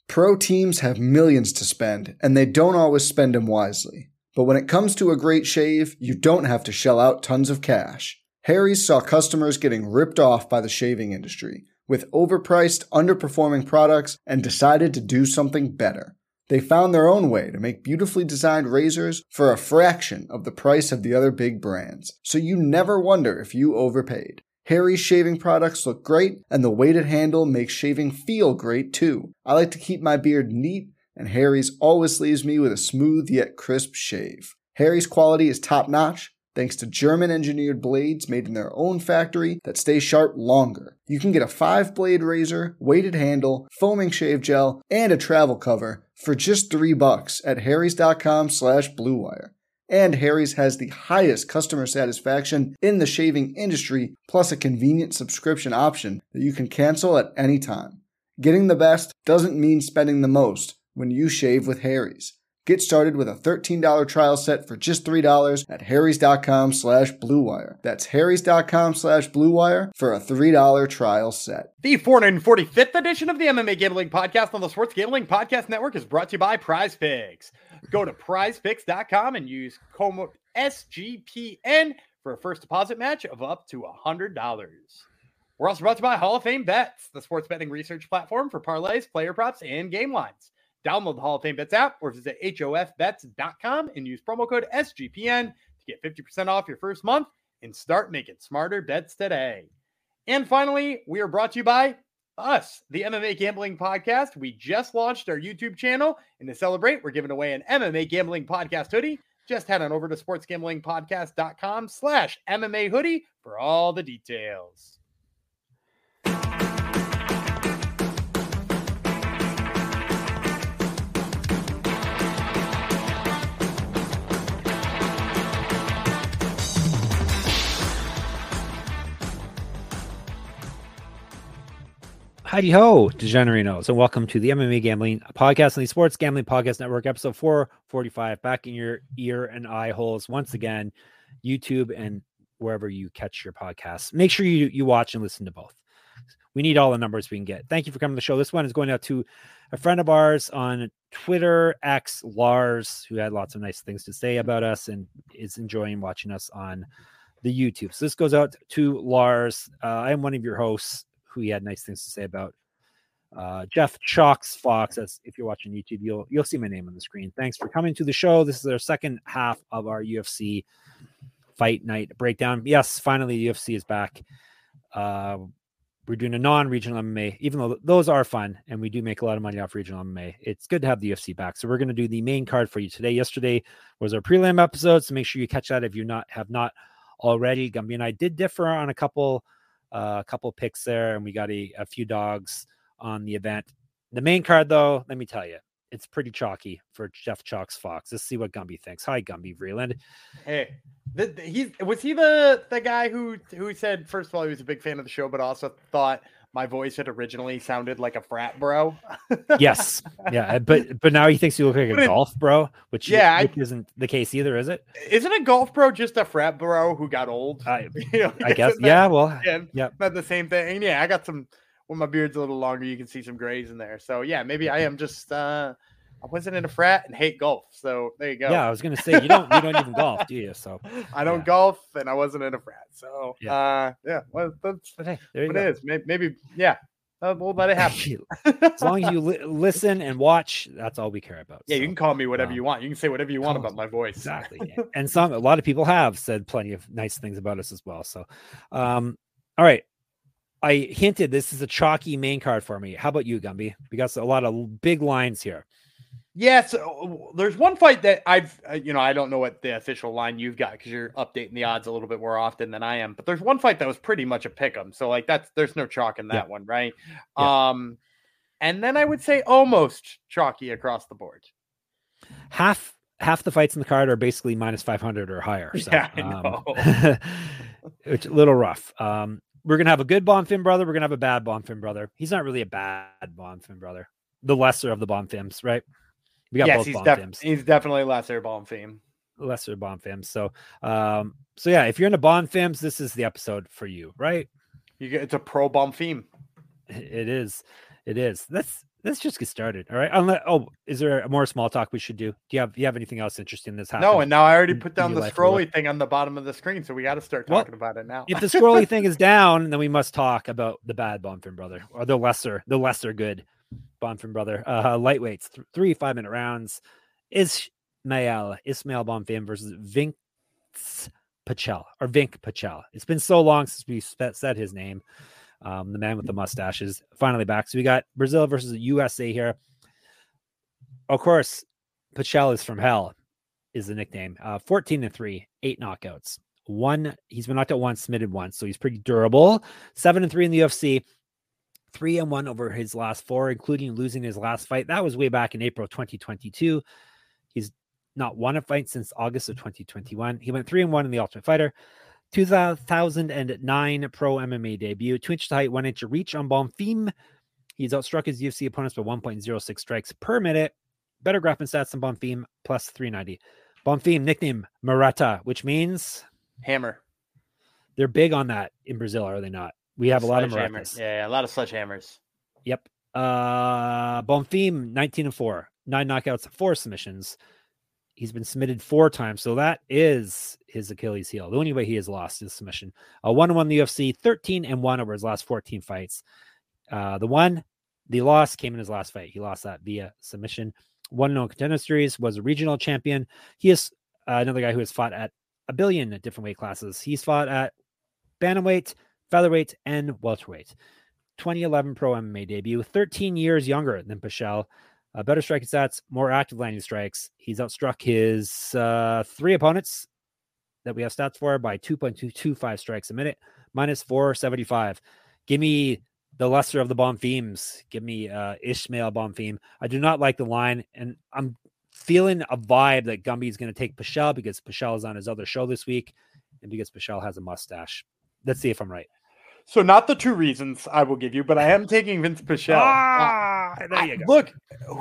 Pro teams have millions to spend, and they don't always spend them wisely. But when it comes to a great shave, you don't have to shell out tons of cash. Harry's saw customers getting ripped off by the shaving industry with overpriced, underperforming products and decided to do something better. They found their own way to make beautifully designed razors for a fraction of the price of the other big brands, so you never wonder if you overpaid. Harry's shaving products look great, and the weighted handle makes shaving feel great too. I like to keep my beard neat, and Harry's always leaves me with a smooth yet crisp shave. Harry's quality is top-notch, thanks to German-engineered blades made in their own factory that stay sharp longer. You can get a 5-blade razor, weighted handle, foaming shave gel, and a travel cover for just $3 at harrys.com/bluewire. And Harry's has the highest customer satisfaction in the shaving industry, plus a convenient subscription option that you can cancel at any time. Getting the best doesn't mean spending the most when you shave with Harry's. Get started with a $13 trial set for just $3 at harrys.com/bluewire. That's harrys.com/bluewire for a $3 trial set. The 445th edition of the MMA Gambling Podcast on the Sports Gambling Podcast Network is brought to you by PrizePicks. Go to prizepicks.com and use code SGPN for a first deposit match of up to $100. We're also brought to you by Hall of Fame Bets, the sports betting research platform for parlays, player props, and game lines. Download the Hall of Fame Bets app or visit hofbets.com and use promo code SGPN to get 50% off your first month and start making smarter bets today. And finally, we are brought to you by us, the MMA Gambling Podcast. We just launched our YouTube channel, and to celebrate, we're giving away an MMA Gambling Podcast hoodie. Just head on over to sportsgamblingpodcast.com/MMA hoodie for all the details. Howdy ho, Degenerinos, and welcome to the MMA Gambling Podcast on the Sports Gambling Podcast Network, episode 445, back in your ear and eye holes once again, YouTube and wherever you catch your podcasts. Make sure you watch and listen to both. We need all the numbers we can get. Thank you for coming to the show. This one is going out to a friend of ours on Twitter, X, Lars, who had lots of nice things to say about us and is enjoying watching us on the YouTube. So this goes out to Lars. I am one of your hosts who he had nice things to say about. Jeff Chalks Fox, as if you're watching YouTube, you'll see my name on the screen. Thanks for coming to the show. This is our second half of our UFC Fight Night breakdown. Yes, finally the UFC is back. We're doing a non-regional MMA, even though those are fun and we do make a lot of money off regional MMA. It's good to have the UFC back. So we're going to do the main card for you today. Yesterday was our prelim episode, so make sure you catch that if you have not already. Gumby and I did differ on a couple picks there, and we got a few dogs on the event. The main card, though, let me tell you, it's pretty chalky for Jeff Chalks Fox. Let's see what Gumby thinks. Hi, Gumby Vreeland. Hey, was he the guy who said, first of all, he was a big fan of the show, but also thought my voice had originally sounded like a frat bro? Yes. Yeah. But now he thinks you look like a golf bro, which isn't the case either, is it? Isn't a golf bro just a frat bro who got old? I guess. Yeah. Well, not the same thing. And yeah, I got some, when my beard's a little longer, you can see some grays in there. So yeah, maybe I am just, I wasn't in a frat and hate golf. So there you go. Yeah. I was going to say, you don't even golf, do you? So I don't golf and I wasn't in a frat. So well, that's hey, what it is. Maybe yeah. We'll let it happen. As long as you listen and watch, that's all we care about. Yeah, so, you can call me whatever you want. You can say whatever you want about my voice. Exactly. And a lot of people have said plenty of nice things about us as well. So, all right. I hinted this is a chalky main card for me. How about you, Gumby? We got a lot of big lines here. Yeah, so there's one fight that I don't know what the official line you've got because you're updating the odds a little bit more often than I am. But there's one fight that was pretty much a pick 'em. So like there's no chalk in that one, right? Yeah. And then I would say almost chalky across the board. Half the fights in the card are basically minus 500 or higher. So, yeah, I know. It's a little rough. We're gonna have a good Bonfim brother. We're gonna have a bad Bonfim brother. He's not really a bad Bonfim brother. The lesser of the Bonfims, right? We got both Bonfims. He's definitely lesser Bonfim. Lesser Bonfims. So yeah, if you're into Bonfims, this is the episode for you, right? It's a pro Bonfim. It is. let's just get started. All right. Is there more small talk we should do? Do you have anything else interesting that's happened? No, and now I already put down the scrolly thing on the bottom of the screen, so we got to start talking about it now. If the scrolly thing is down, then we must talk about the bad Bonfim brother, or the lesser good Bonfim brother. Lightweights, 3 5-minute rounds. Ismail Bonfim versus Vink Pachel. It's been so long since we said his name. The man with the mustache is finally back. So we got Brazil versus USA here. Of course, Pachel is from hell, is the nickname. 14-3, 8 knockouts. He's been knocked out once, submitted once, so he's pretty durable. 7-3 in the UFC. 3-1 over his last 4, including losing his last fight. That was way back in April 2022. He's not won a fight since August of 2021. He went 3-1 in the Ultimate Fighter. 2009 pro MMA debut. 2 inches height, 1 inch reach on Bonfim. He's outstruck his UFC opponents by 1.06 strikes per minute. Better grappling stats than Bonfim, plus 390. Bonfim, nickname Murata, which means hammer. They're big on that in Brazil, are they not? We have a lot of Muratas. Yeah, a lot of sledgehammers. Yep. Bonfim, 19-4, 9 knockouts, 4 submissions. He's been submitted 4 times, so that is his Achilles heel. The only way he has lost is submission. 1-1 in the UFC, 13-1 over his last 14 fights. The loss came in his last fight. He lost that via submission. 1-0 Contender Series, was a regional champion. He is another guy who has fought at a billion different weight classes. He's fought at bantamweight, featherweight, and welterweight. 2011 pro MMA debut, 13 years younger than Pachel. Better striking stats, more active landing strikes. He's outstruck his 3 opponents that we have stats for by 2.225 strikes a minute, minus 475. Give me the lesser of the Bonfims. Give me Ismail Bonfim. I do not like the line, and I'm feeling a vibe that Gumby is going to take Pachel because Pachel is on his other show this week, and because Pachel has a mustache. Let's see if I'm right. So not the 2 reasons I will give you, but I am taking Vince Pachel. There you go. Look,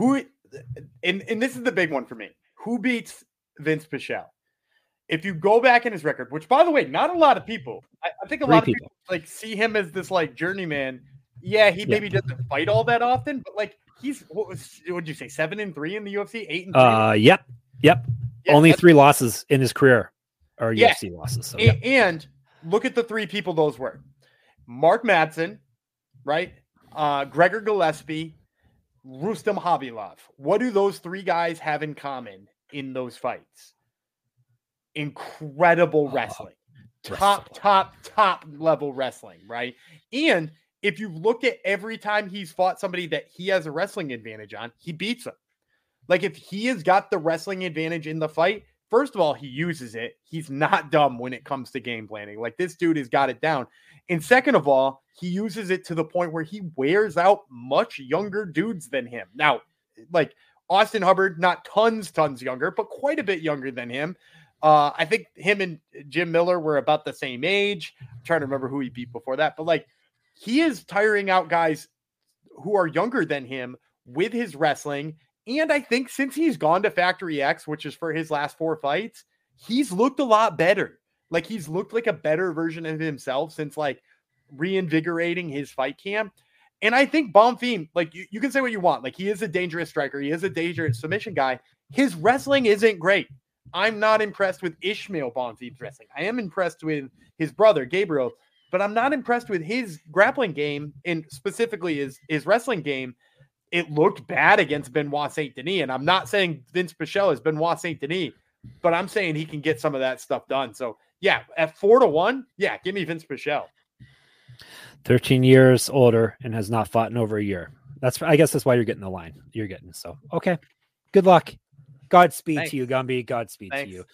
and this is the big one for me. Who beats Vince Pachel? If you go back in his record, which by the way, not a lot of people, I think a lot of people like see him as this like journeyman. Yeah, he maybe doesn't fight all that often, but like he's what would you say, 7-3 in the UFC, 8-3? Yep. Yeah, only 3 losses in his career are UFC losses. So, and look at the 3 people those were. Mark Madsen, right? Gregor Gillespie, Rustam Khabilov. What do those 3 guys have in common in those fights? Incredible wrestling. Top level wrestling, right? And if you look at every time he's fought somebody that he has a wrestling advantage on, he beats them. Like if he has got the wrestling advantage in the fight, first of all, he uses it. He's not dumb when it comes to game planning. Like this dude has got it down. And second of all, he uses it to the point where he wears out much younger dudes than him. Now, like Austin Hubbard, not tons younger, but quite a bit younger than him. I think him and Jim Miller were about the same age. I'm trying to remember who he beat before that. But like he is tiring out guys who are younger than him with his wrestling. And I think since he's gone to Factory X, which is for his last 4 fights, he's looked a lot better. Like he's looked like a better version of himself since like reinvigorating his fight camp. And I think Bonfim, like you can say what you want. Like he is a dangerous striker. He is a dangerous submission guy. His wrestling isn't great. I'm not impressed with Ismail Bonfim's wrestling. I am impressed with his brother, Gabriel, but I'm not impressed with his grappling game and specifically his wrestling game. It looked bad against Benoit Saint Denis. And I'm not saying Vince Pachel is Benoit Saint Denis, but I'm saying he can get some of that stuff done. So yeah, at 4-1, yeah, give me Vince Pachel. 13 years older and has not fought in over a year. I guess that's why you're getting the line you're getting. So, okay. Good luck. Godspeed to you, Gumby. Godspeed to you.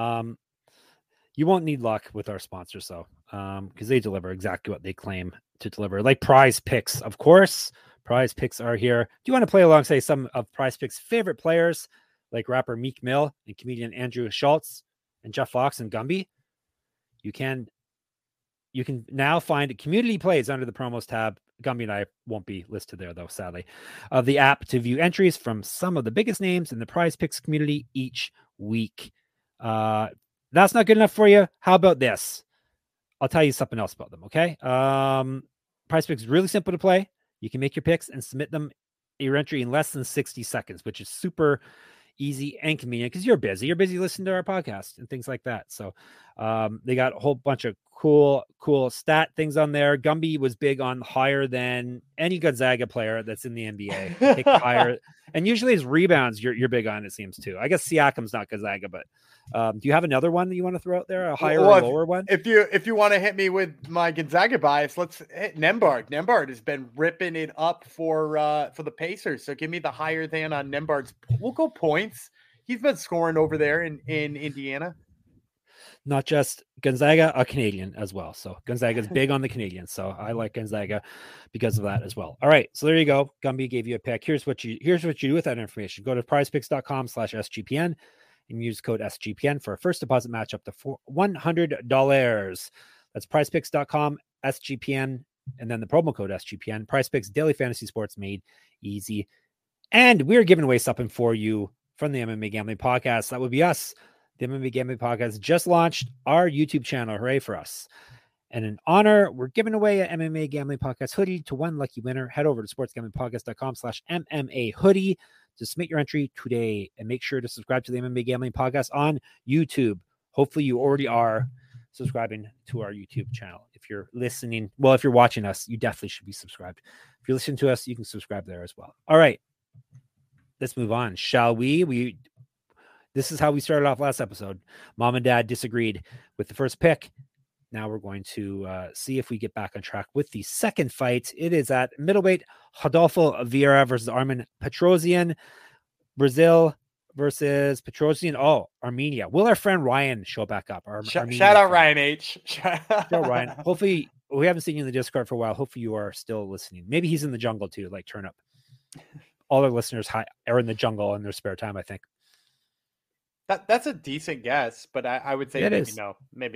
You won't need luck with our sponsors, though, because they deliver exactly what they claim to deliver. Like Prize Picks, of course. Prize Picks are here. Do you want to play alongside some of Prize Picks' favorite players, like rapper Meek Mill and comedian Andrew Schultz and Jeff Fox and Gumby? You can now find community plays under the promos tab. Gumby and I won't be listed there, though, sadly, of the app to view entries from some of the biggest names in the Prize Picks community each week. That's not good enough for you. How about this? I'll tell you something else about them, okay? Prize Picks is really simple to play. You can make your picks and submit them your entry in less than 60 seconds, which is super easy and convenient because you're busy. You're busy listening to our podcast and things like that. So they got a whole bunch of cool stat things on there. Gumby was big on higher than any Gonzaga player that's in the NBA. Take higher, and usually his rebounds you're big on, it seems too. I guess Siakam's not Gonzaga, but do you have another one that you want to throw out there? A higher or lower one? If you want to hit me with my Gonzaga bias, let's hit Nembhard. Nembhard has been ripping it up for the Pacers. So give me the higher than on Nembhard's. We'll go points. He's been scoring over there in Indiana. Not just Gonzaga, a Canadian as well. So Gonzaga's big on the Canadians. So I like Gonzaga because of that as well. All right. So there you go. Gumby gave you a pick. Here's what you do with that information. Go to prizepicks.com/SGPN and use code SGPN for a first deposit match up to $100. That's prizepicks.com SGPN. And then the promo code SGPN. PrizePicks, daily fantasy sports made easy. And we're giving away something for you from the MMA Gambling Podcast. That would be us. The MMA Gambling Podcast just launched our YouTube channel. Hooray for us. And in honor, we're giving away an MMA Gambling Podcast hoodie to one lucky winner. Head over to sportsgamblingpodcast.com/MMA hoodie to submit your entry today and make sure to subscribe to the MMA Gambling Podcast on YouTube. Hopefully you already are subscribing to our YouTube channel. If you're listening, well, if you're watching us, you definitely should be subscribed. If you're listening to us, you can subscribe there as well. All right, let's move on. Shall we? This is how we started off last episode. Mom and Dad disagreed with the first pick. Now we're going to see if we get back on track with the second fight. It is at middleweight, Rodolfo Vieira versus Armen Petrosyan. Brazil versus Petrosyan. Oh, Armenia. Will our friend Ryan show back up? Shout out Ryan H. Shout out Ryan. Hopefully, we haven't seen you in the Discord for a while. Hopefully you are still listening. Maybe he's in the jungle too, like Turn Up. All our listeners are in the jungle in their spare time, I think. That's a decent guess, but I would say maybe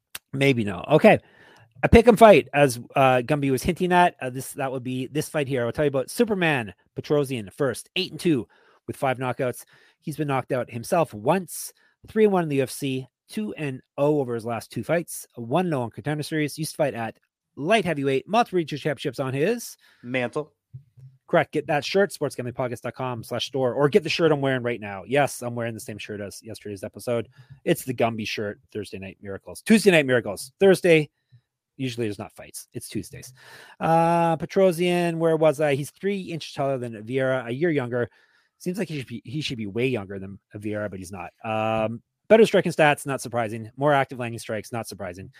no. Okay. A pick 'em fight, as Gumby was hinting at. That would be this fight here. I'll tell you about Superman Petrosyan first, 8-2 with 5 knockouts. He's been knocked out himself once, 3-1 in the UFC, 2-0 over his last 2 fights, 1-0 in Contender Series. Used to fight at light heavyweight, multiple regional championships on his mantle. Correct. Get that shirt, sportsgamblingpodcast.com/store, or get the shirt I'm wearing right now. Yes, I'm wearing the same shirt as yesterday's episode. It's the Gumby shirt, Tuesday Night Miracles. Thursday, usually there's not fights. It's Tuesdays. Petrosyan, where was I? He's 3 inches taller than Vieira, a year younger. Seems like he should be way younger than Vieira, but he's not. Better striking stats, not surprising. More active landing strikes, not surprising.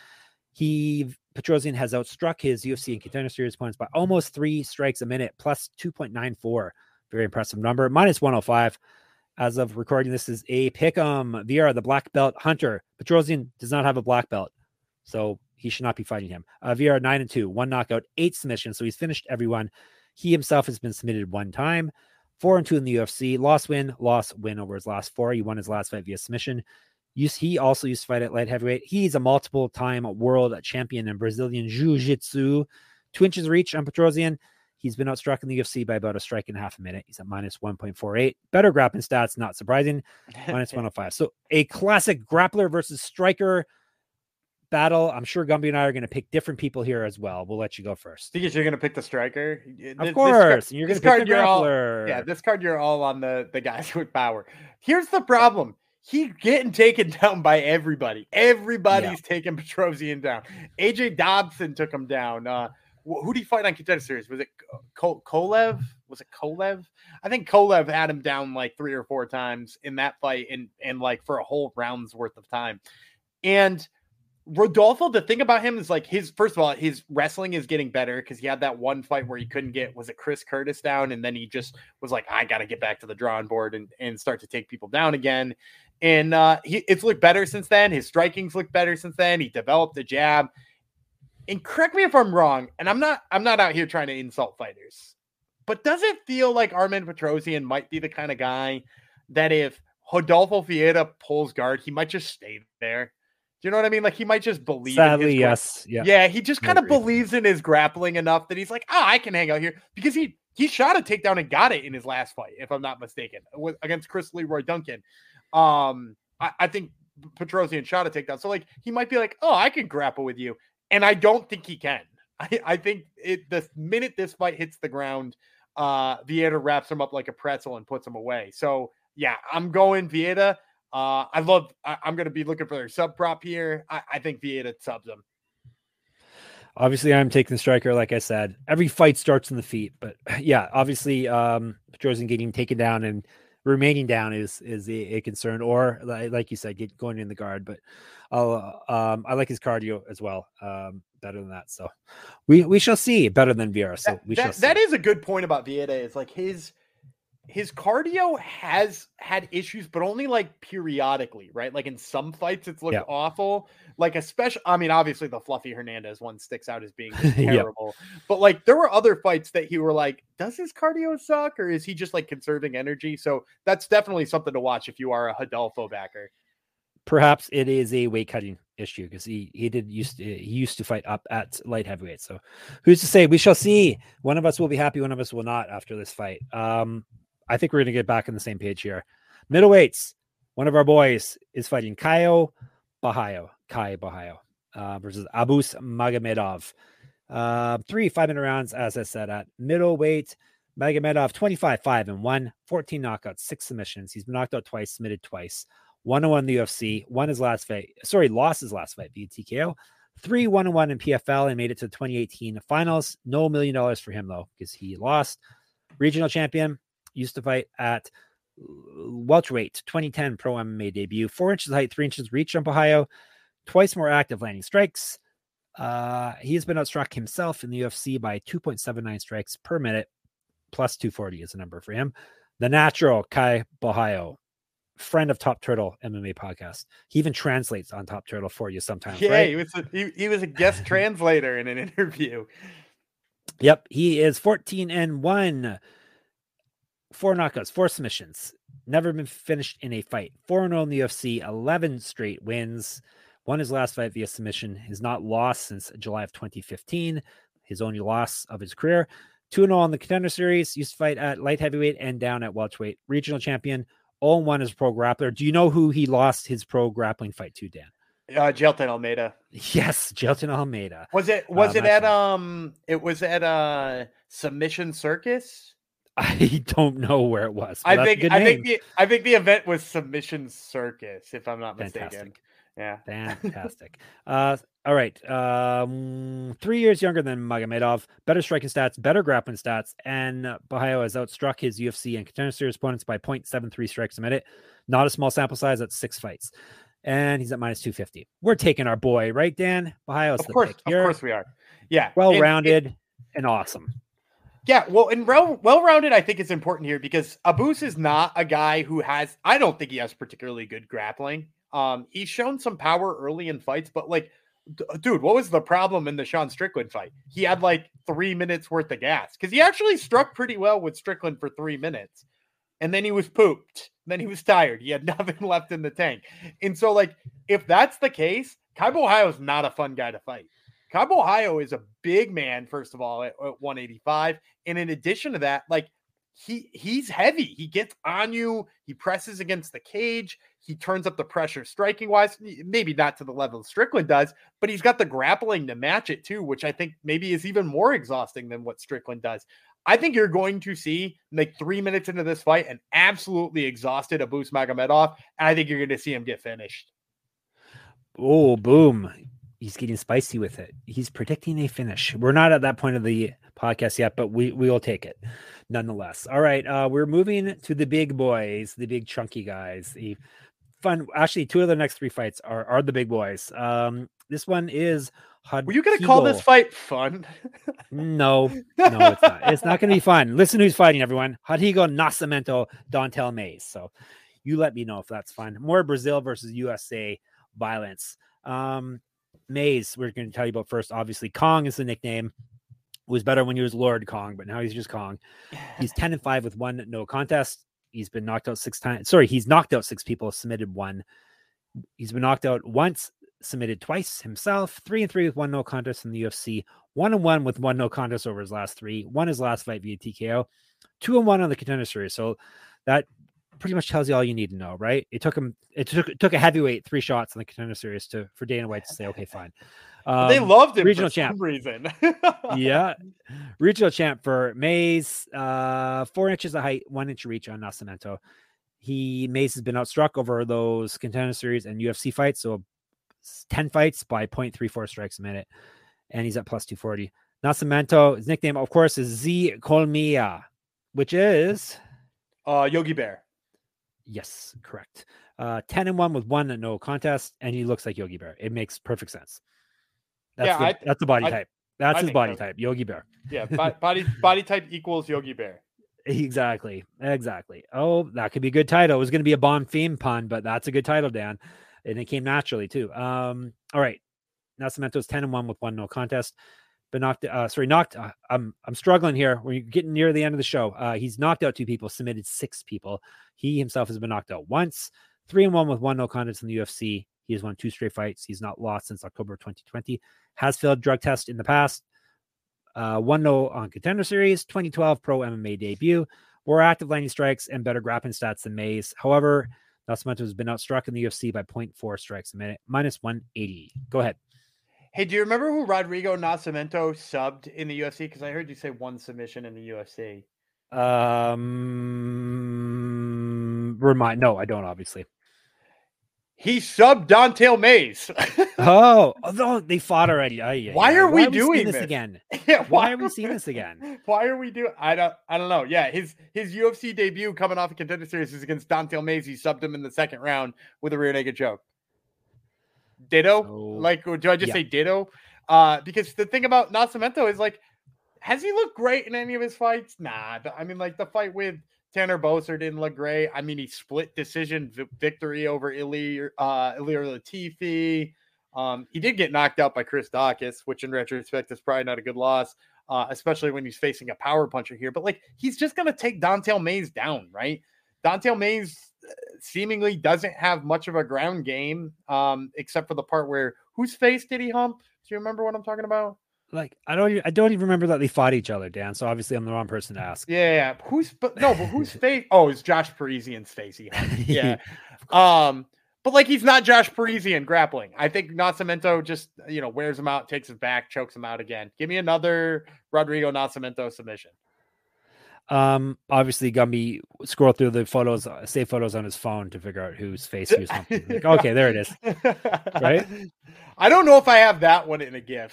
Petrosyan has outstruck his UFC and Contender Series opponents by almost 3 strikes a minute, plus 2.94. Very impressive number. Minus 105. As of recording, this is a pick'em. Vieira, the black belt hunter. Petrosyan does not have a black belt, so he should not be fighting him. Vieira 9-2, 1 knockout, 8 submissions, so he's finished everyone. He himself has been submitted 1 time. 4-2 in the UFC. Loss, win over his last 4. He won his last fight via submission. He also used to fight at light heavyweight. He's a multiple-time world champion in Brazilian Jiu-Jitsu. 2 inches reach on Petrosyan. He's been outstruck in the UFC by about a strike and a half a minute. He's at minus 1.48. Better grappling stats, not surprising. Minus 105. So a classic grappler versus striker battle. I'm sure Gumby and I are going to pick different people here as well. We'll let you go first. Because you're going to pick the striker? Of course. You're going to pick the grappler. This card, you're all on the guys with power. Here's the problem. He's getting taken down by everybody. Everybody's taking Petrosyan down. AJ Dobson took him down. Who did he fight on Contender Series? Was it Kolev? Was it Kolev? I think Kolev had him down like 3 or 4 times in that fight and like for a whole round's worth of time. And Rodolfo, the thing about him is like first of all, his wrestling is getting better because he had that one fight where he couldn't get, was it Chris Curtis down? And then he just was like, I got to get back to the drawing board and start to take people down again. And it's looked better since then. His striking's looked better since then. He developed a jab. And correct me if I'm wrong, and I'm not out here trying to insult fighters, but does it feel like Armen Petrosyan might be the kind of guy that if Rodolfo Vieira pulls guard, he might just stay there? Do you know what I mean? Like he might just believe. Sadly, in his yes. Yeah, he just kind of believes in his grappling enough that he's like, I can hang out here, because he shot a takedown and got it in his last fight, if I'm not mistaken, against Chris Leroy Duncan. I think Petrosyan shot a takedown. So like he might be like, I can grapple with you. And I don't think he can. I think the minute this fight hits the ground, Vieira wraps him up like a pretzel and puts him away. So yeah, I'm going Vieira. I'm going to be looking for their sub prop here. I think Vieira subs him. Obviously, I'm taking the striker. Like I said, every fight starts in the feet, but yeah, obviously, Petrosian getting taken down and remaining down is a concern, or like you said, going in the guard. But I like his cardio as well, better than that. So we shall see. Better than Vieira. So we shall see. That is a good point about Vieira. It's like his cardio has had issues, but only like periodically, right? Like in some fights, it's looked awful. Like especially, I mean, obviously the Fluffy Hernandez one sticks out as being terrible. But like there were other fights that you were like, does his cardio suck, or is he just like conserving energy? So that's definitely something to watch if you are a Rodolfo backer. Perhaps it is a weight cutting issue because he used to fight up at light heavyweight. So who's to say? We shall see. One of us will be happy, one of us will not after this fight. I think we're going to get back on the same page here. Middleweights, one of our boys is fighting Kai Borralho versus Abus Magomedov. 3 5-minute rounds, as I said, at middleweight. Magomedov 25-5-1, 14 knockouts, 6 submissions. He's been knocked out twice, submitted twice. 1-1 in the UFC, lost his last fight via TKO. 3-1-1 in PFL and made it to the 2018 finals. No $1 million for him though, because he lost. Regional champion. Used to fight at welterweight, 2010 pro MMA debut, 4 inches height, 3 inches reach on Ohio, twice more active landing strikes. He has been outstruck himself in the UFC by 2.79 strikes per minute, plus 240 is the number for him. The natural Kai Borralho, friend of Top Turtle MMA podcast. He even translates on Top Turtle for you sometimes. Yeah, right? he was a guest translator in an interview. Yep, he is 14-1. 4 knockouts, 4 submissions, never been finished in a fight. 4-0 in the UFC, 11 straight wins. Won his last fight via submission. Has not lost since July of 2015. His only loss of his career. 2-0 in the Contender Series. Used to fight at light heavyweight and down at welterweight. Regional champion. 0-1 as a pro grappler. Do you know who he lost his pro grappling fight to, Dan? Jailton Almeida. Yes, Jailton Almeida. Was it at Submission Circus? I don't know where it was. I think the event was Submission Circus, if I'm not mistaken. Fantastic. Yeah. Fantastic. All right. 3 years younger than Magomedov, better striking stats, better grappling stats, and Borralho has outstruck his UFC and Contender Series opponents by 0.73 strikes a minute. Not a small sample size. That's 6 fights. And he's at minus 250. We're taking our boy, right, Dan? Borralho's the pick here. Of course we are. Yeah. Well-rounded and awesome. Yeah, well, and well-rounded, I think is important here because Abus is not a guy who I don't think he has particularly good grappling. He's shown some power early in fights, but like, dude, what was the problem in the Sean Strickland fight? He had like 3 minutes worth of gas because he actually struck pretty well with Strickland for 3 minutes. And then he was pooped. Then he was tired. He had nothing left in the tank. And so like, if that's the case, Kai Borralho is not a fun guy to fight. Kai Borralho is a big man, first of all, at 185. And in addition to that, like he's heavy. He gets on you. He presses against the cage. He turns up the pressure striking wise, maybe not to the level Strickland does, but he's got the grappling to match it too, which I think maybe is even more exhausting than what Strickland does. I think you're going to see like 3 minutes into this fight an absolutely exhausted Abus Magomedov. And I think you're going to see him get finished. Oh, boom. He's getting spicy with it. He's predicting a finish. We're not at that point of the podcast yet, but we will take it nonetheless. All right. We're moving to the big boys, the big chunky guys. The fun. Actually, 2 of the next 3 fights are the big boys. This one is Rodrigo. Were you going to call this fight fun? No, it's not. It's not going to be fun. Listen who's fighting, everyone. Rodrigo Nascimento, Dontel Mays. So you let me know if that's fun. More Brazil versus USA violence. Mays, we're going to tell you about first. Obviously, Kong is the nickname. It was better when he was Lord Kong, but now he's just Kong. He's 10-5 with 1 no contest. He's been knocked out 6 times. Sorry, he's knocked out 6 people, submitted 1. He's been knocked out once, submitted twice himself. 3-3 with 1 no contest in the UFC. 1-1 with 1 no contest over his last 3. Won his last fight via TKO. 2-1 on the Contender Series. So that pretty much tells you all you need to know, right? It took a heavyweight 3 shots in the Contender Series for Dana White to say, okay, fine. They loved him regional for champ. some reason. Yeah. Regional champ for Mays, 4 inches of height, 1 inch reach on Nascimento. Mays has been outstruck over those Contender Series and UFC fights, so 10 fights by 0.34 strikes a minute, and he's at plus 240. Nascimento, his nickname, of course, is Z Colmia, which is Yogi Bear. Yes, correct. 10-1 with 1 no contest, and he looks like Yogi Bear. It makes perfect sense. That's the body type. That's his body type, Yogi Bear. Yeah, body type equals Yogi Bear. Exactly. Oh, that could be a good title. It was going to be a bomb theme pun, but that's a good title, Dan. And it came naturally too. All right. Nascimento's 10-1 with 1 no contest. But I'm struggling here. We're getting near the end of the show. He's knocked out 2 people, submitted 6 people. He himself has been knocked out once. 3-1 with 1 no contest in the UFC. He has won 2 straight fights. He's not lost since October 2020. Has failed drug test in the past. 1 no on Contender Series. 2012 pro MMA debut. More active landing strikes and better grappling stats than Mays. However, Nascimento has been outstruck in the UFC by 0.4 strikes a minute, minus 180. Go ahead. Hey, do you remember who Rodrigo Nascimento subbed in the UFC? Because I heard you say 1 submission in the UFC. No, I don't, obviously. He subbed Don'Tale Mays. Oh, they fought already. Why are we doing this again? Yeah, why are we seeing this again? Why are we doing? I don't know. Yeah, his UFC debut coming off a Contender Series is against Don'Tale Mays. He subbed him in the 2nd round with a rear naked choke. Ditto? Do I just say ditto? Because the thing about Nascimento is, like, has he looked great in any of his fights? Nah. I mean, like, the fight with Tanner Boser didn't look great. I mean, he split decision victory over Ilir Latifi. He did get knocked out by Chris Daukaus, which in retrospect is probably not a good loss, especially when he's facing a power puncher here. But, like, he's just going to take Don'Tale Mays down, right? Don'Tale Mays seemingly doesn't have much of a ground game, except for the part where whose face did he hump? Do you remember what I'm talking about? Like, I don't even remember that they fought each other, Dan. So obviously I'm the wrong person to ask. Yeah. Whose face? Oh, it's Josh Parisian's face. He humped. Yeah. But, like, he's not Josh Parisian grappling. I think Nascimento just, wears him out, takes his back, chokes him out again. Give me another Rodrigo Nascimento submission. Obviously Gumby scroll through the photos, save photos on his phone to figure out whose face he was humping. Like, okay, there it is. Right? I don't know if I have that one in a GIF.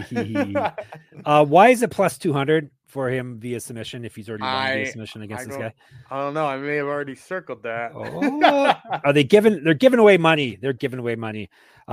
Why is it plus 200 for him via submission if he's already won via submission against this guy? I don't know. I may have already circled that. Are they they're giving away money. They're giving away money.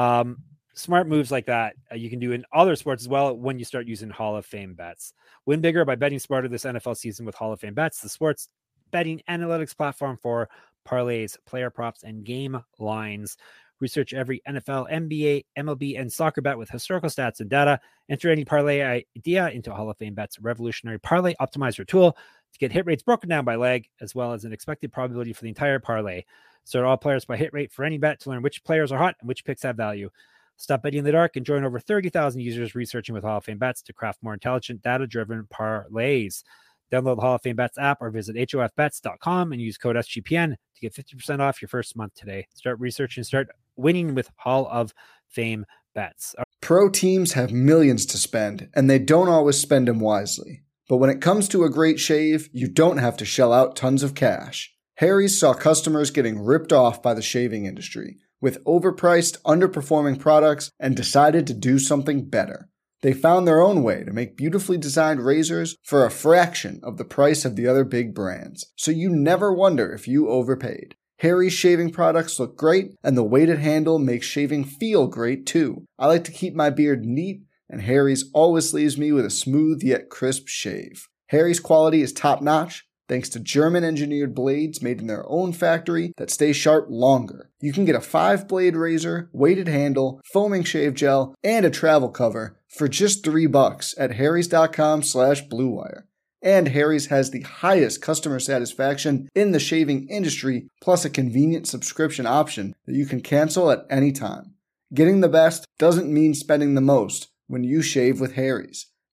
Smart moves like that you can do in other sports as well when you start using Hall of Fame bets. Win bigger by betting smarter this NFL season with Hall of Fame bets, the sports betting analytics platform for parlays, player props, and game lines. Research every NFL, NBA, MLB, and soccer bet with historical stats and data. Enter any parlay idea into Hall of Fame Bet's revolutionary parlay optimizer tool to get hit rates broken down by leg, as well as an expected probability for the entire parlay. Sort all players by hit rate for any bet to learn which players are hot and which picks have value. Stop betting in the dark and join over 30,000 users researching with Hall of Fame Bets to craft more intelligent, data-driven parlays. Download the Hall of Fame Bets app or visit hofbets.com and use code SGPN to get 50% off your first month today. Start researching, start winning with Hall of Fame Bets. Pro teams have millions to spend, and they don't always spend them wisely. But when it comes to a great shave, you don't have to shell out tons of cash. Harry's saw customers getting ripped off by the shaving industry with overpriced, underperforming products and decided to do something better. They found their own way to make beautifully designed razors for a fraction of the price of the other big brands, so you never wonder if you overpaid. Harry's shaving products look great, and the weighted handle makes shaving feel great too. I like to keep my beard neat, and Harry's always leaves me with a smooth yet crisp shave. Harry's quality is top-notch, thanks to German-engineered blades made in their own factory that stay sharp longer. You can get a 5-blade razor, weighted handle, foaming shave gel, and a travel cover for just $3 at harrys.com/bluewire. And Harry's has the highest customer satisfaction in the shaving industry, plus a convenient subscription option that you can cancel at any time. Getting the best doesn't mean spending the most when you shave with Harry's.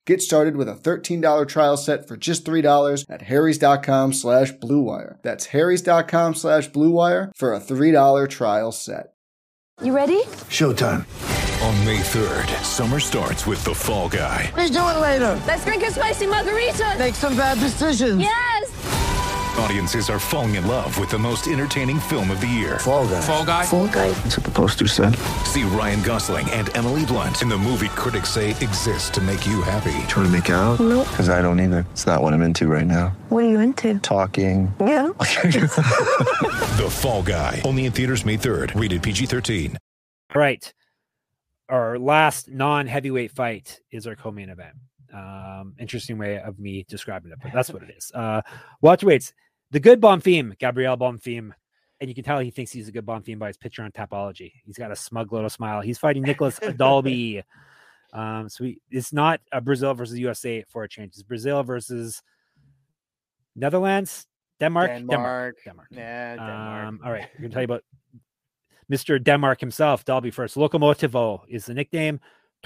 Get started with a $13 trial set for just $3 at harrys.com/Blue Wire. That's harrys.com/Blue Wire for a $3 trial set. You ready? Showtime. On May 3rd, summer starts with The Fall Guy. Let's do it later. Let's drink a spicy margarita. Make some bad decisions. Yes. Audiences are falling in love with the most entertaining film of the year. Fall Guy. Fall Guy? Fall guy. That's what the poster said. See Ryan Gosling and Emily Blunt in the movie critics say exists to make you happy. Trying to make it out? Nope. Because I don't either. It's not what I'm into right now. What are you into? Talking. Yeah. The Fall Guy. Only in theaters May 3rd. Rated PG-13. All right. Our last non-heavyweight fight is our co-main event. Interesting way of me describing it, but that's what it is. Welterweights, the good Bonfim, Gabriel Bonfim, and you can tell he thinks he's a good Bonfim by his picture on Tapology. He's got a smug little smile. He's fighting Nicholas Dalby. It's not a Brazil versus USA for a change. It's Brazil versus Netherlands, Denmark. Yeah, Denmark. All right, we're gonna tell you about Mr. Denmark himself. Dalby first. Lokomotivo is the nickname.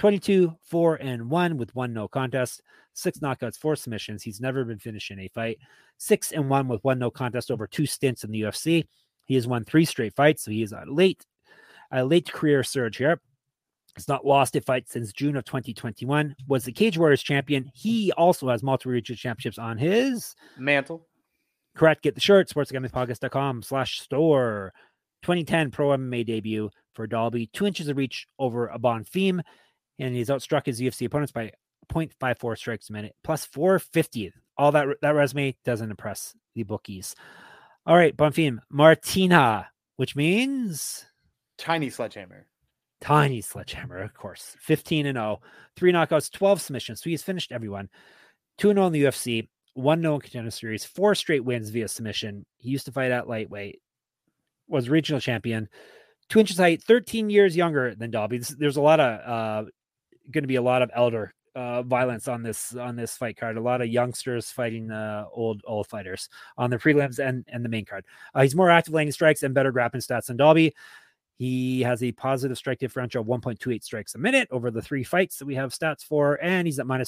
22-4-1 with 1 no contest, 6 knockouts, 4 submissions. He's never been finished in a fight. 6-1 with 1 no contest over 2 stints in the UFC. He has won 3 straight fights, so he is a late career surge here. He's not lost a fight since June of 2021. Was the Cage Warriors champion. He also has multiple regional championships on his mantle. Correct. Get the shirt. sportsgamblingpodcast.com/store. 2010 Pro MMA debut for Dalby. 2 inches of reach over a Bonfim, and he's outstruck his UFC opponents by 0.54 strikes a minute, plus 450. All that resume doesn't impress the bookies. All right, Bonfim, Martina, which means Tiny sledgehammer. Tiny sledgehammer, of course. 15-0, 3 knockouts, 12 submissions. So he's finished everyone. 2-0 in the UFC, 1-0 in Contender Series, 4 straight wins via submission. He used to fight at lightweight, was regional champion, 2 inches height, 13 years younger than Dalby. There's a lot of going to be a lot of elder violence on this fight card. A lot of youngsters fighting old fighters on the prelims and the main card. He's more active landing strikes and better grappling stats than Dalby. He has a positive strike differential of 1.28 strikes a minute over the 3 fights that we have stats for, and he's at minus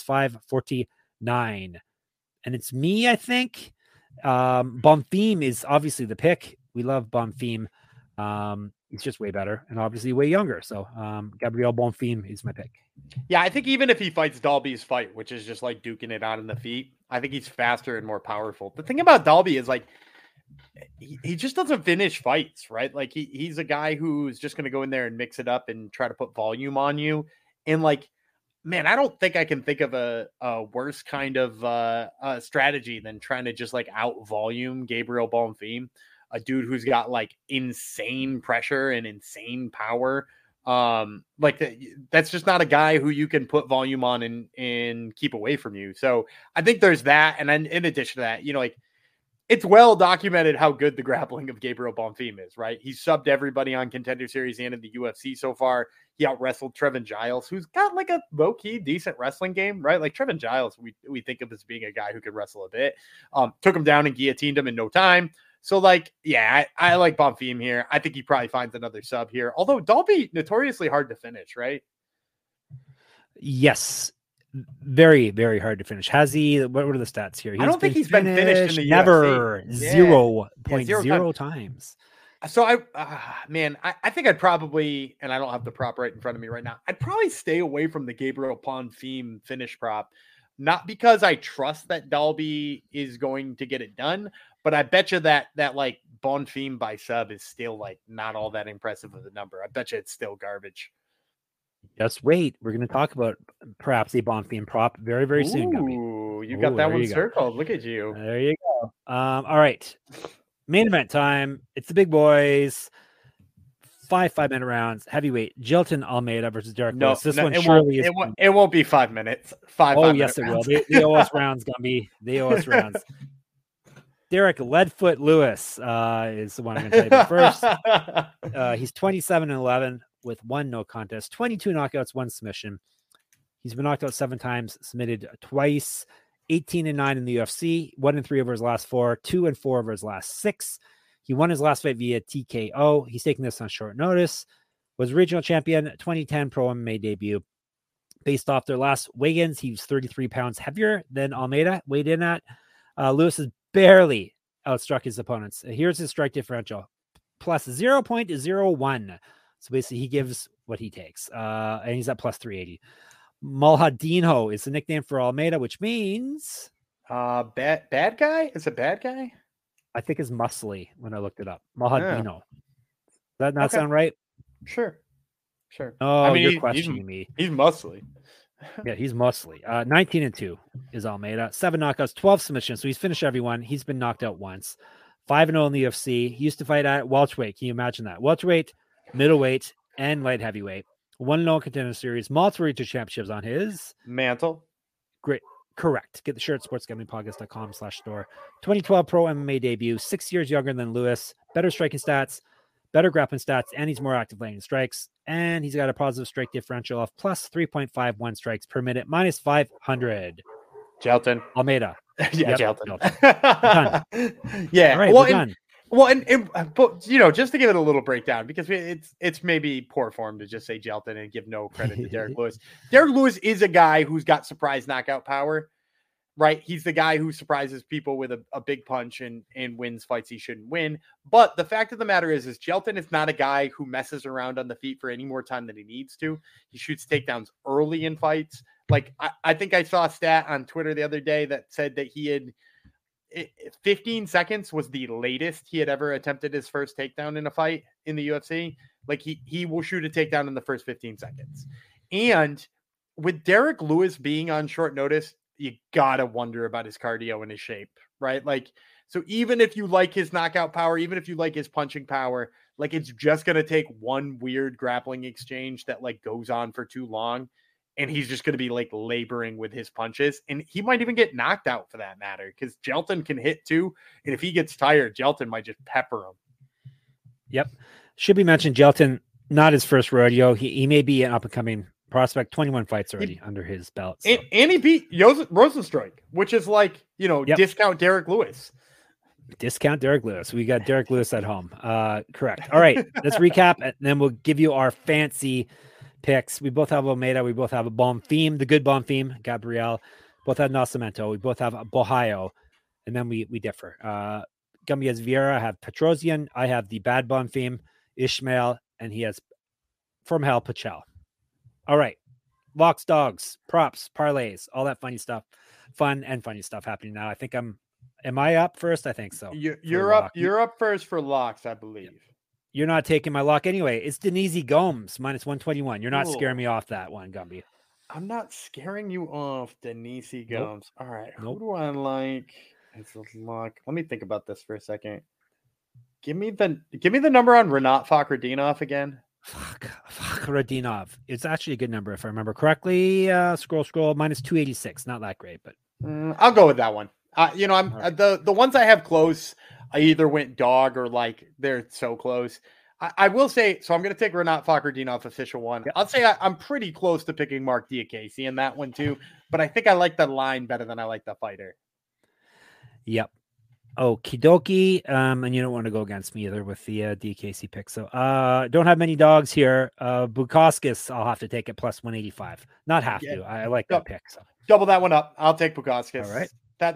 549. And it's me, I think. Bonfim is obviously the pick. We love Bonfim. He's just way better and obviously way younger. So Gabriel Bonfim is my pick. Yeah, I think even if he fights Dalby's fight, which is just like duking it out in the feet, I think he's faster and more powerful. The thing about Dalby is like he just doesn't finish fights, right? Like he's a guy who's just going to go in there and mix it up and try to put volume on you. And like, man, I don't think I can think of a worse kind of strategy than trying to just like out volume Gabriel Bonfim, a dude who's got like insane pressure and insane power. That's just not a guy who you can put volume on and keep away from you. So I think there's that. And then in addition to that, you know, like it's well documented how good the grappling of Gabriel Bonfim is, right? He's subbed everybody on Contender Series and in the UFC so far. He out-wrestled Trevin Giles, who's got like a low-key decent wrestling game, right? Like Trevin Giles, we think of as being a guy who could wrestle a bit. Took him down and guillotined him in no time. So like, yeah, I like Bonfim here. I think he probably finds another sub here. Although Dalby notoriously hard to finish, right? Yes. Very, very hard to finish. Has he? What are the stats here? I don't think he's been finished in the never. UFC. 0.0 times. So I think I'd probably, and I don't have the prop right in front of me right now, I'd probably stay away from the Gabriel Bonfim finish prop. Not because I trust that Dalby is going to get it done, but I bet you that like Bonfim by sub is still like not all that impressive of a number. I bet you it's still garbage. Just wait. We're going to talk about perhaps a Bonfim prop very, very soon. Ooh, you got that one circled. Look at you. There you go. All right. Main event time. It's the big boys. 5-minute rounds. Heavyweight. Jilton Almeida versus Derek Lewis. This one surely is. It won't be 5 minutes. Yes, it will. The OS round's going to be the OS rounds. Derek Leadfoot Lewis is the one I'm going to tell you about first. He's 27-11 with 1 no contest, 22 knockouts, 1 submission. He's been knocked out 7 times, submitted twice, 18-9 in the UFC, 1-3 over his last 4, 2-4 over his last 6. He won his last fight via TKO. He's taking this on short notice. Was regional champion, 2010 Pro MMA debut. Based off their last weigh-ins, he was 33 pounds heavier than Almeida weighed in at. Lewis has barely outstruck his opponents. Here's his strike differential, plus 0.01. So basically, he gives what he takes, and he's at plus 380. Malhadinho is the nickname for Almeida, which means bad guy. Is it bad guy? I think is muscly when I looked it up. Malhadinho. Does that not sound right? Sure. Oh, I mean, you're questioning me. He's muscly. Yeah, he's muscly. 19-2 is Almeida. 7 knockouts, 12 submissions. So he's finished everyone. He's been knocked out once. 5-0 in the UFC. He used to fight at welterweight. Can you imagine that? Welterweight, middleweight, and light heavyweight. 1-0 contender series. Multiple regional championships on his mantle. Great. Correct. Get the shirt, sportsgamblingpodcast.com/store. 2012 pro MMA debut. 6 years younger than Lewis. Better striking stats, better grappling stats, and he's more active landing strikes. And he's got a positive strike differential of plus 3.51 strikes per minute, minus 500. Jelton. Almeida. Yeah, Yep, Jelton. Yeah. All right, well, we're done. But just to give it a little breakdown, because it's maybe poor form to just say Jelton and give no credit to Derek Lewis. Derek Lewis is a guy who's got surprise knockout power, right? He's the guy who surprises people with a big punch and wins fights he shouldn't win. But the fact of the matter is Jelton is not a guy who messes around on the feet for any more time than he needs to. He shoots takedowns early in fights. Like I think I saw a stat on Twitter the other day that said that he had 15 seconds was the latest he had ever attempted his first takedown in a fight in the UFC. Like he will shoot a takedown in the first 15 seconds. And with Derek Lewis being on short notice, you gotta wonder about his cardio and his shape, right? Like, so even if you like his knockout power, even if you like his punching power, like it's just gonna take one weird grappling exchange that like goes on for too long, and he's just gonna be like laboring with his punches, and he might even get knocked out for that matter, because Jelton can hit too, and if he gets tired, Jelton might just pepper him. Yep. Should be mentioned, Jelton, not his first rodeo. He may be an up and coming prospect. 21 fights already under his belt. So. And he beat Rosenstruik, which is like, discount Derek Lewis. Discount Derek Lewis. We got Derek Lewis at home. Correct. All right, let's recap, and then we'll give you our fancy picks. We both have Almeida. We both have a Bonfim, the good Bonfim, Gabriel. Both have Nascimento. We both have Bohaio, and then we differ. Gumby has Vieira. I have Petrosian. I have the bad Bonfim, Ishmael, and he has from hell Pachel. All right. Locks, dogs, props, parlays, all that funny stuff. Fun and funny stuff happening now. I think am I up first? I think so. You're up. You're up first for locks, I believe. Yeah. You're not taking my lock anyway. It's Denise Gomes minus 121. You're not scaring me off that one, Gumby. I'm not scaring you off, Denise Gomes. Nope. All right. Who do I like? It's a lock. Let me think about this for a second. Give me the number on Renat Fakhretdinov again. Fakhretdinov. It's actually a good number if I remember correctly. Scroll minus 286. Not that great, but I'll go with that one. I'm right. The ones I have close, I either went dog or like they're so close. I will say, so I'm going to take Renat Fakhretdinov official one. Yep. I'll say I'm pretty close to picking Mark Diakiese in that one too, but I think I like the line better than I like the fighter. Yep. Okie dokie. And you don't want to go against me either with the Diakiese pick. So don't have many dogs here. Bukauskas, I'll have to take it plus 185. Not have to. I like that pick. So double that one up. I'll take Bukauskas. All right.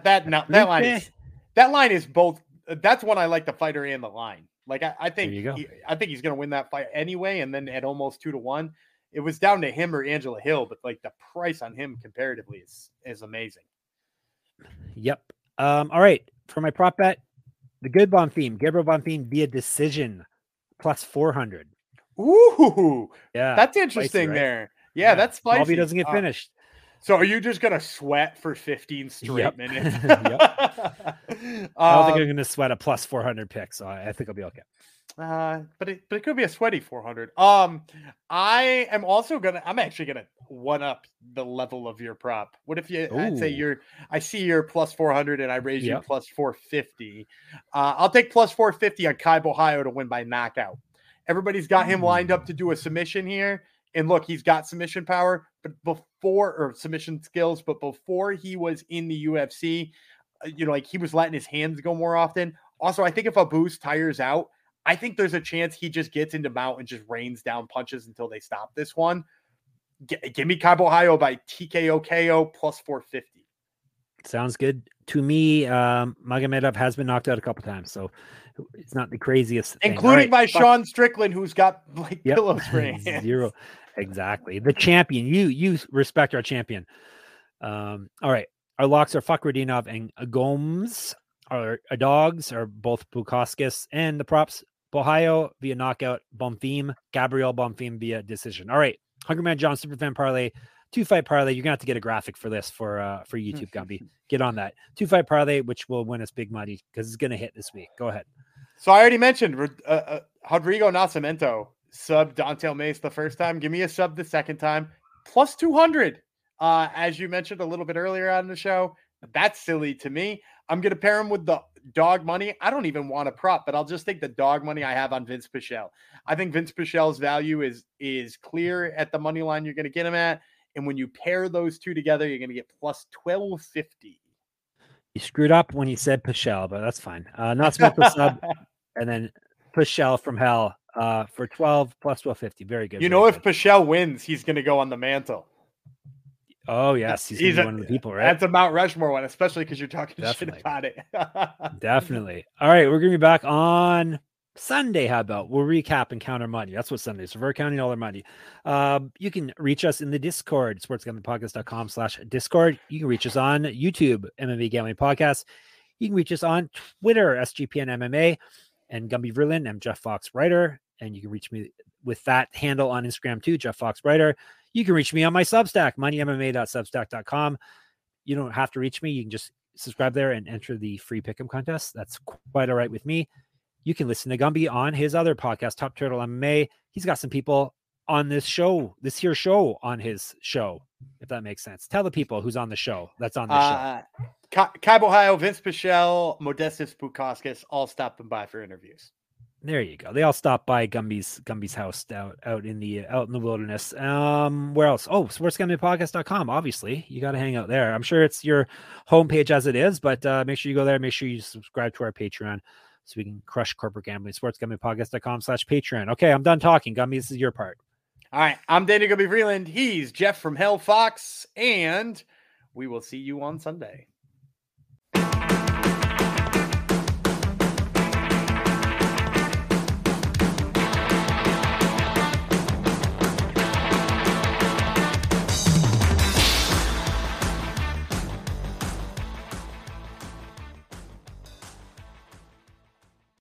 That line is both. That's one I like, the fighter and the line. Like I think he's going to win that fight anyway. And then at almost 2-1, it was down to him or Angela Hill, but like the price on him comparatively is amazing. Yep. All right. For my prop bet, the good Bonfim, Gabriel Bonfim via decision, plus 400. Ooh, yeah, that's interesting, spicy, right? There. Yeah, that's spicy. Bobby doesn't get finished. So are you just gonna sweat for 15 straight minutes? I don't think I'm gonna sweat a plus 400 pick, so I think I'll be okay. But it could be a sweaty 400. I'm actually gonna one up the level of your prop. What if I'd say I see your plus 400 and I raise you plus 450. I'll take plus 450 on Kai Bohaio to win by knockout. Everybody's got him lined up to do a submission here. And look, he's got submission power, but submission skills, but before he was in the UFC, like he was letting his hands go more often. Also, I think if Abus tires out, I think there's a chance he just gets into mount and just rains down punches until they stop this one. Give me Cabo Ohio by TKO KO plus 450. Sounds good to me. Magomedov has been knocked out a couple times, so it's not the craziest thing. Including by Sean Strickland, who's got like Yep. pillows for hands. Zero. Exactly. The champion. You respect our champion. All right. Our locks are Fakhretdinov and Gomes. Our dogs are both Bukauskas, and the props Ohio via knockout, Bonfim, Gabriel Bonfim via decision. All right. Hungry Man John Superfan parlay, 2-fight parlay. You're gonna have to get a graphic for this for YouTube, Gumby. Get on that 2-fight parlay, which will win us big money because it's gonna hit this week. Go ahead. So I already mentioned Rodrigo Nascimento sub Dante Mace the first time. Give me a sub the second time, plus 200. As you mentioned a little bit earlier on the show, that's silly to me. I'm going to pair him with the dog money. I don't even want a prop, but I'll just take the dog money I have on Vince Pichel. I think Vince Pichel's value is clear at the money line you're going to get him at. And when you pair those two together, you're going to get plus 1250. You screwed up when you said Pichel, but that's fine. Nascimento sub, and then Pichel from hell for 12 plus 1250. Very good. If Pichel wins, he's going to go on the mantle. Oh, yes. He's one of the people, right? That's a Mount Rushmore one, especially because you're talking Definitely. shit about it. Definitely. All right. We're going to be back on Sunday. How about we'll recap and count our money? That's what Sunday is. So we're counting all our money. You can reach us in the Discord, sportsgamblingpodcast.com/Discord. You can reach us on YouTube, MMA Gambling Podcast. You can reach us on Twitter, SGPN MMA, and Gumby Verlin. I'm Jeff Fox Writer. And you can reach me with that handle on Instagram too, Jeff Fox Writer. You can reach me on my Substack, moneymma.substack.com. You don't have to reach me. You can just subscribe there and enter the free pick'em contest. That's quite all right with me. You can listen to Gumby on his other podcast, Top Turtle MMA. He's got some people on this show on his show, if that makes sense. Tell the people who's on the show. That's on the show. Cabo Ohio, Vince Pichel, Modestas Bukauskas all stopped by for interviews. There you go. They all stopped by Gumby's house out in the wilderness. Where else? Oh, sportsgamblingpodcast.com. Obviously, you got to hang out there. I'm sure it's your homepage as it is, but make sure you go there. Make sure you subscribe to our Patreon so we can crush corporate gambling. Sportsgamblingpodcast.com/Patreon. Okay, I'm done talking. Gumby, this is your part. All right, I'm Danny Gumby Freeland. He's Jeff from Hell Fox, and we will see you on Sunday.